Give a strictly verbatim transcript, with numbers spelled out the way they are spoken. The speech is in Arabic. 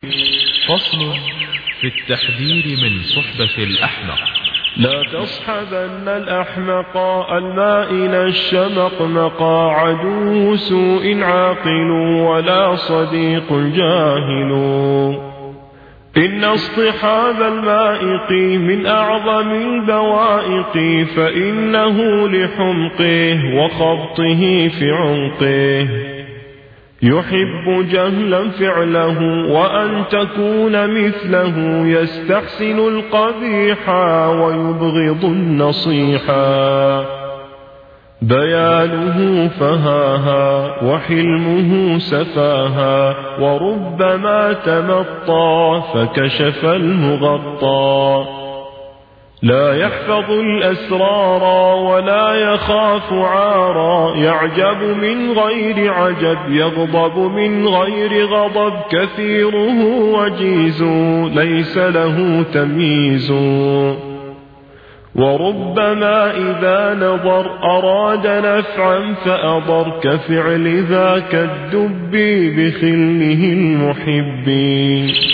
فصل في التحذير من صحبة الأحمق. لا تصحبن الأحمق المائل الشمقمق، عدو سوء عاقل ولا صديق جاهل. إن اصطحاب المائق من أعظم البوائق، فإنه لحمقه وخبطه في عنقه. يحب جهلا فعله وأن تكون مثله، يستحسن القبيح ويبغض النصيحا. بيانه فهاها وحلمه سفاها، وربما تمطى فكشف المغطى. لا يحفظ الأسرار ولا يخاف عارا، يعجب من غير عجب يغضب من غير غضب. كثيره وجيز ليس له تمييز، وربما إذا نظر أراد نفعا فأضر. كفعل ذاك الدب بخله المحب.